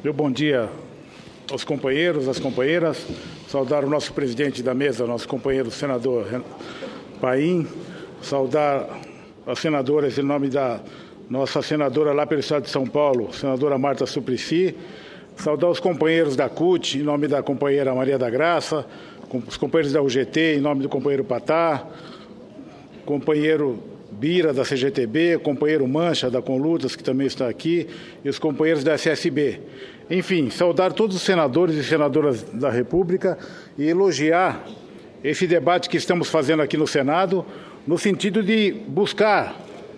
Meu bom dia aos companheiros, às companheiras. Saudar o nosso presidente da mesa, nosso companheiro senador Paim. Saudar as senadoras em nome da nossa senadora lá pelo estado de São Paulo, senadora Marta Suplicy. Saudar os companheiros da CUT, em nome da companheira Maria da Graça, os companheiros da UGT, em nome do companheiro Patá, companheiro Bira, da CGTB, companheiro Mancha, da Conlutas, que também está aqui, e os companheiros da SSB. Enfim, saudar todos os senadores e senadoras da República e elogiar esse debate que estamos fazendo aqui no Senado, no sentido de buscar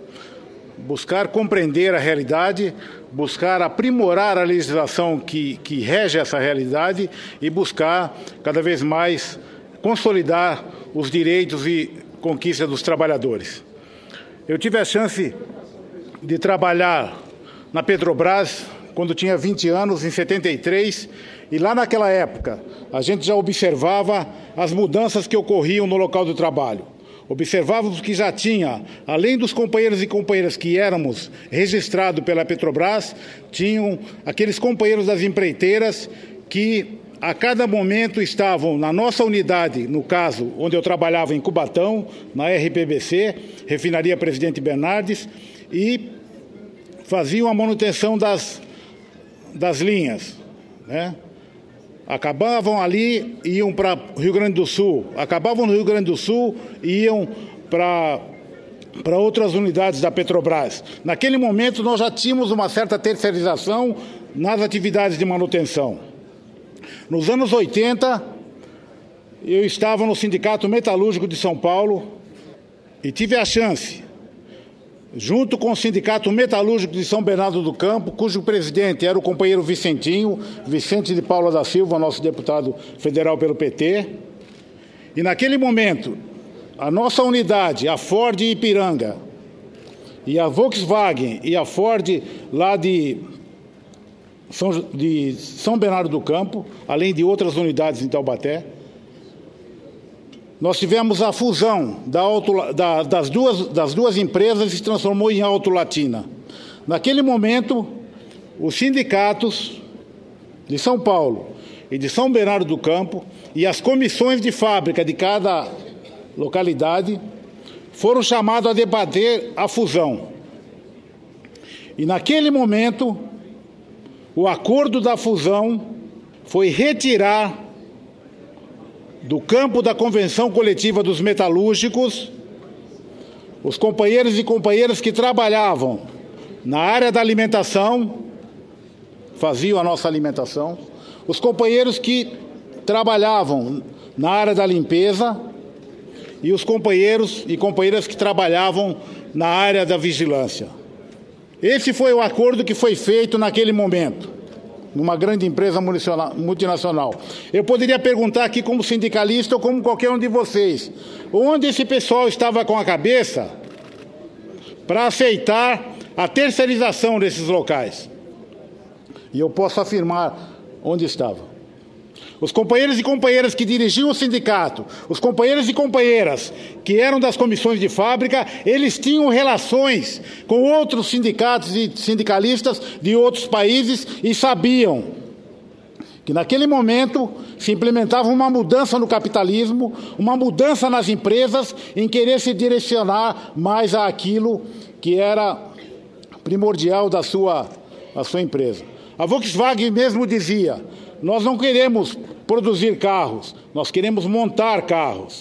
compreender a realidade, buscar aprimorar a legislação que rege essa realidade e buscar cada vez mais consolidar os direitos e conquistas dos trabalhadores. Eu tive a chance de trabalhar na Petrobras quando tinha 20 anos, em 73, e lá naquela época a gente já observava as mudanças que ocorriam no local do trabalho. Observávamos que já tinha, além dos companheiros e companheiras que éramos registrados pela Petrobras, tinham aqueles companheiros das empreiteiras que a cada momento estavam na nossa unidade, no caso, onde eu trabalhava em Cubatão, na RPBC, Refinaria Presidente Bernardes, e faziam a manutenção das linhas, né? Acabavam ali, iam para o Rio Grande do Sul. Acabavam no Rio Grande do Sul, iam para outras unidades da Petrobras. Naquele momento, nós já tínhamos uma certa terceirização nas atividades de manutenção. Nos anos 80, eu estava no Sindicato Metalúrgico de São Paulo e tive a chance, junto com o Sindicato Metalúrgico de São Bernardo do Campo, cujo presidente era o companheiro Vicentinho, Vicente de Paula da Silva, nosso deputado federal pelo PT. E naquele momento, a nossa unidade, a Ford Ipiranga, e a Volkswagen e a Ford lá de São Bernardo do Campo, além de outras unidades em Taubaté, nós tivemos a fusão das duas empresas e se transformou em Auto Latina. Naquele momento, os sindicatos de São Paulo e de São Bernardo do Campo e as comissões de fábrica de cada localidade foram chamados a debater a fusão. E naquele momento, o acordo da fusão foi retirar do campo da Convenção Coletiva dos Metalúrgicos os companheiros e companheiras que trabalhavam na área da alimentação, faziam a nossa alimentação, os companheiros que trabalhavam na área da limpeza e os companheiros e companheiras que trabalhavam na área da vigilância. Esse foi o acordo que foi feito naquele momento, numa grande empresa multinacional. Eu poderia perguntar aqui como sindicalista ou como qualquer um de vocês, onde esse pessoal estava com a cabeça para aceitar a terceirização desses locais? E eu posso afirmar onde estava. Os companheiros e companheiras que dirigiam o sindicato, os companheiros e companheiras que eram das comissões de fábrica, eles tinham relações com outros sindicatos e sindicalistas de outros países e sabiam que naquele momento se implementava uma mudança no capitalismo, uma mudança nas empresas em querer se direcionar mais àquilo que era primordial da sua empresa. A Volkswagen mesmo dizia: nós não queremos produzir carros, nós queremos montar carros.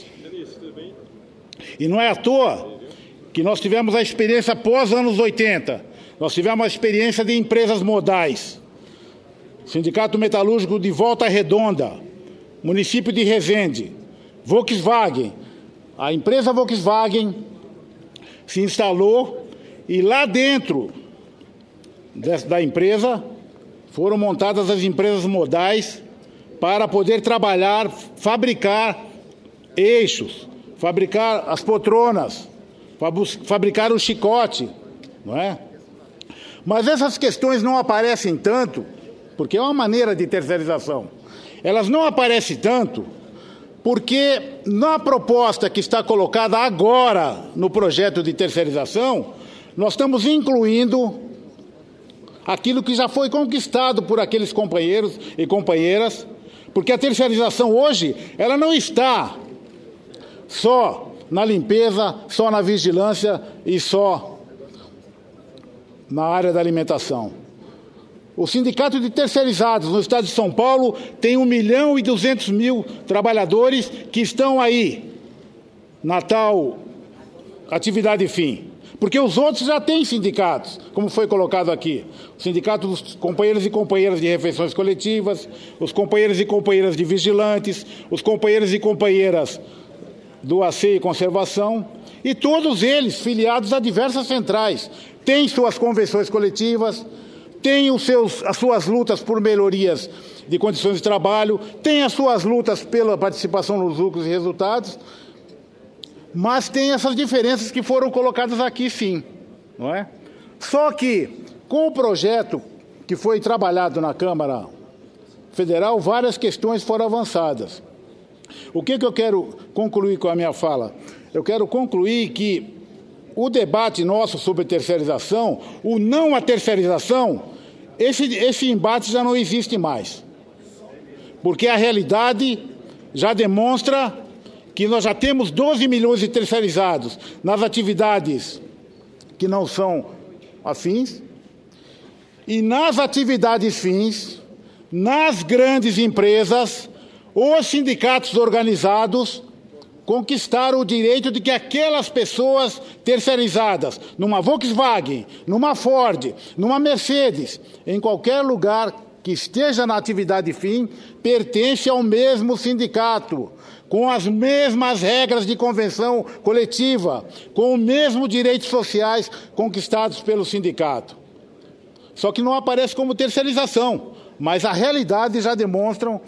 E não é à toa que nós tivemos a experiência pós anos 80, nós tivemos a experiência de empresas modais. Sindicato Metalúrgico de Volta Redonda, município de Resende, Volkswagen. A empresa Volkswagen se instalou e lá dentro da empresa foram montadas as empresas modais para poder trabalhar, fabricar eixos, fabricar as poltronas, fabricar o chicote, não é? Mas essas questões não aparecem tanto, porque é uma maneira de terceirização. Elas não aparecem tanto porque na proposta que está colocada agora no projeto de terceirização, nós estamos incluindo aquilo que já foi conquistado por aqueles companheiros e companheiras, porque a terceirização hoje, ela não está só na limpeza, só na vigilância e só na área da alimentação. O Sindicato de Terceirizados no estado de São Paulo tem 1.200.000 trabalhadores que estão aí na tal atividade fim. Porque os outros já têm sindicatos, como foi colocado aqui. O Sindicato dos companheiros e companheiras de refeições coletivas, os companheiros e companheiras de vigilantes, os companheiros e companheiras do AC e conservação, e todos eles filiados a diversas centrais, têm suas convenções coletivas, têm as suas lutas por melhorias de condições de trabalho, têm as suas lutas pela participação nos lucros e resultados, mas tem essas diferenças que foram colocadas aqui, sim, não é? Só que, com o projeto que foi trabalhado na Câmara Federal, várias questões foram avançadas. O que eu quero concluir com a minha fala? Eu quero concluir que o debate nosso sobre terceirização, o não à terceirização, esse embate já não existe mais. Porque a realidade já demonstra que nós já temos 12 milhões de terceirizados nas atividades que não são afins, e nas atividades fins, nas grandes empresas, os sindicatos organizados conquistaram o direito de que aquelas pessoas terceirizadas, numa Volkswagen, numa Ford, numa Mercedes, em qualquer lugar que esteja na atividade fim, pertence ao mesmo sindicato, com as mesmas regras de convenção coletiva, com os mesmos direitos sociais conquistados pelo sindicato. Só que não aparece como terceirização, mas a realidade já demonstra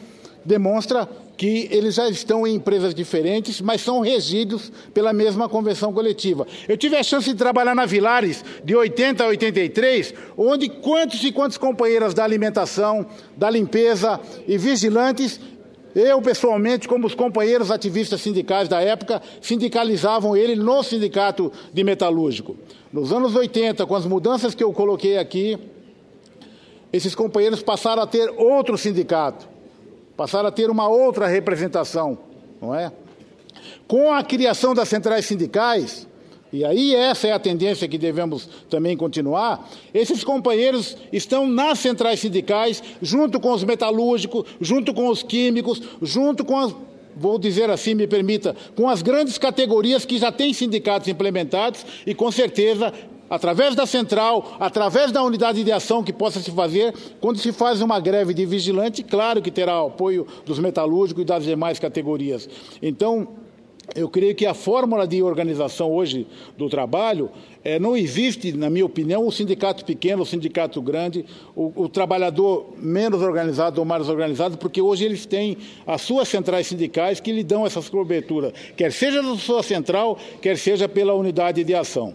que eles já estão em empresas diferentes, mas são regidos pela mesma convenção coletiva. Eu tive a chance de trabalhar na Vilares de 80 a 83, onde quantos e quantos companheiras da alimentação, da limpeza e vigilantes, eu pessoalmente, como os companheiros ativistas sindicais da época, sindicalizavam ele no sindicato de metalúrgico. Nos anos 80, com as mudanças que eu coloquei aqui, esses companheiros passaram a ter outro sindicato, passaram a ter uma outra representação, não é? Com a criação das centrais sindicais, e aí essa é a tendência que devemos também continuar, esses companheiros estão nas centrais sindicais, junto com os metalúrgicos, junto com os químicos, junto com as, vou dizer assim, me permita, com as grandes categorias que já têm sindicatos implementados e, com certeza, através da central, através da unidade de ação que possa se fazer, quando se faz uma greve de vigilante, claro que terá o apoio dos metalúrgicos e das demais categorias. Então, eu creio que a fórmula de organização hoje do trabalho, não existe, na minha opinião, o sindicato pequeno, o sindicato grande, o trabalhador menos organizado ou mais organizado, porque hoje eles têm as suas centrais sindicais que lhe dão essa cobertura, quer seja da sua central, quer seja pela unidade de ação.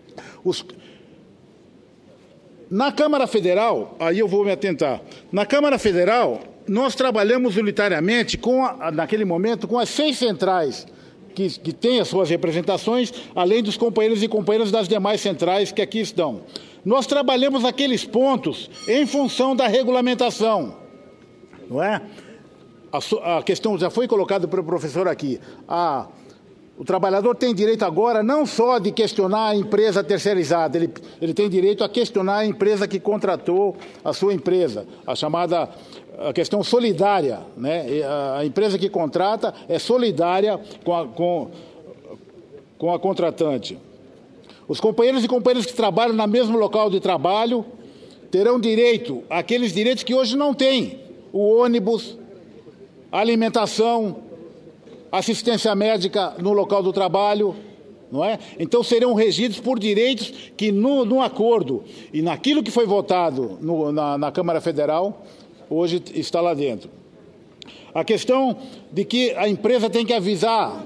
Na Câmara Federal, aí eu vou me atentar, na Câmara Federal, nós trabalhamos unitariamente, naquele momento, com as 6 centrais que têm as suas representações, além dos companheiros e companheiras das demais centrais que aqui estão. Nós trabalhamos aqueles pontos em função da regulamentação, não é? A questão já foi colocada pelo professor aqui. O trabalhador tem direito agora não só de questionar a empresa terceirizada, ele tem direito a questionar a empresa que contratou a sua empresa, a questão solidária, né? A empresa que contrata é solidária com a contratante. Os companheiros e companheiras que trabalham no mesmo local de trabalho terão direito àqueles direitos que hoje não têm: o ônibus, a alimentação, assistência médica no local do trabalho, não é? Então serão regidos por direitos que no acordo e naquilo que foi votado na Câmara Federal, hoje está lá dentro. A questão de que a empresa tem que avisar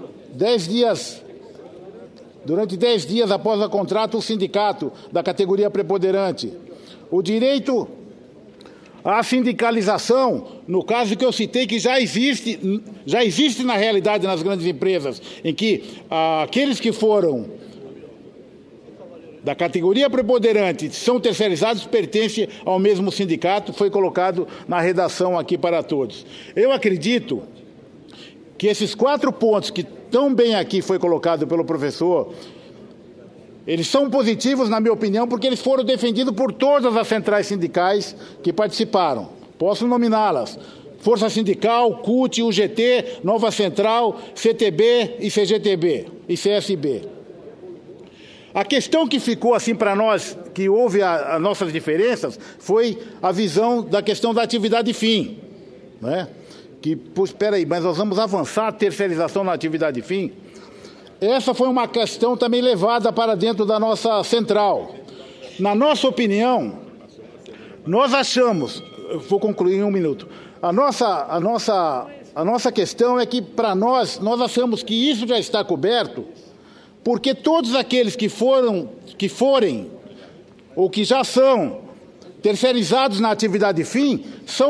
durante 10 dias após o contrato, o sindicato da categoria preponderante. O direito à sindicalização, no caso que eu citei, que já existe na realidade nas grandes empresas, em que aqueles que foram da categoria preponderante são terceirizados pertence ao mesmo sindicato, foi colocado na redação aqui para todos. Eu acredito que esses 4 pontos que tão bem aqui foi colocado pelo professor, eles são positivos, na minha opinião, porque eles foram defendidos por todas as centrais sindicais que participaram. Posso nominá-las: Força Sindical, CUT, UGT, Nova Central, CTB e CGTB e CSB. A questão que ficou assim para nós, que houve as nossas diferenças, foi a visão da questão da atividade fim, né? Que, espera aí, mas nós vamos avançar a terceirização na atividade fim? Essa foi uma questão também levada para dentro da nossa central. Na nossa opinião, nós achamos, vou concluir em 1 minuto, a nossa questão é que, para nós achamos que isso já está coberto, porque todos aqueles que forem, ou que já são terceirizados na atividade fim,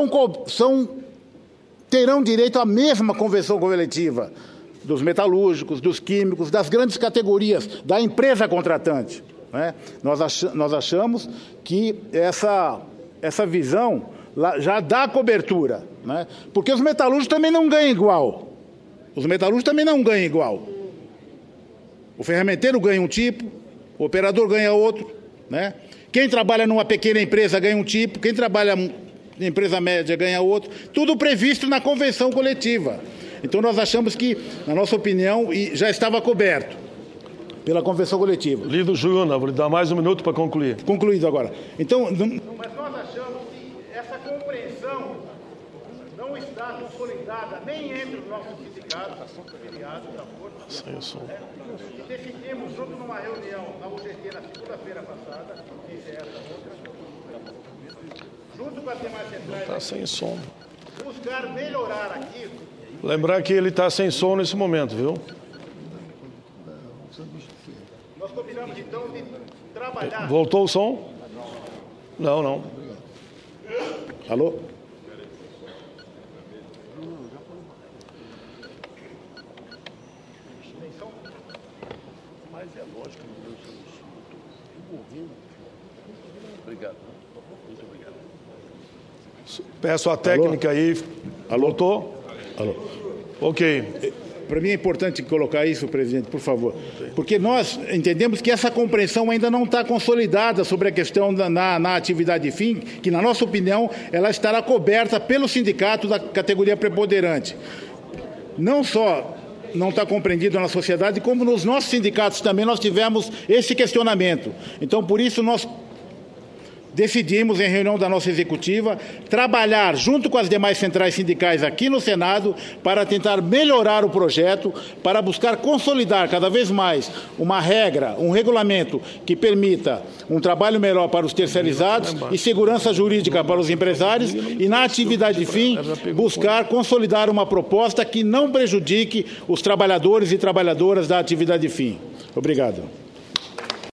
terão direito à mesma convenção coletiva dos metalúrgicos, dos químicos, das grandes categorias, da empresa contratante, né? Nós achamos que essa visão já dá cobertura, né? Porque os metalúrgicos também não ganham igual. O ferramenteiro ganha um tipo, o operador ganha outro, né? Quem trabalha numa pequena empresa ganha um tipo, quem trabalha em empresa média ganha outro, tudo previsto na convenção coletiva. Então nós achamos que, na nossa opinião, já estava coberto pela convenção coletiva. Lido Júnior, vou lhe dar mais 1 minuto para concluir. Concluído agora. Então, mas nós achamos que essa compreensão não está consolidada nem entre os nossos sindicatos, filiados da Força, e decidimos, junto numa reunião na UGT na segunda-feira passada, junto com as demais centrais, está sem som. Buscar melhorar aqui. Lembrar que ele está sem som nesse momento, viu? Nós combinamos, então, de trabalhar... Voltou o som? Não. Alô? Mas é lógico que eu estou morrendo. Obrigado. Muito obrigado. Peço a técnica aí. Alô? Voltou? Alô? Ok. Para mim é importante colocar isso, presidente, por favor, porque nós entendemos que essa compreensão ainda não está consolidada sobre a questão na atividade fim, que, na nossa opinião, ela estará coberta pelo sindicato da categoria preponderante. Não só não está compreendido na sociedade, como nos nossos sindicatos também nós tivemos esse questionamento. Então, por isso, nós decidimos, em reunião da nossa executiva, trabalhar junto com as demais centrais sindicais aqui no Senado para tentar melhorar o projeto, para buscar consolidar cada vez mais uma regra, um regulamento que permita um trabalho melhor para os terceirizados e segurança jurídica para os empresários e, na atividade fim, buscar consolidar uma proposta que não prejudique os trabalhadores e trabalhadoras da atividade fim. Obrigado.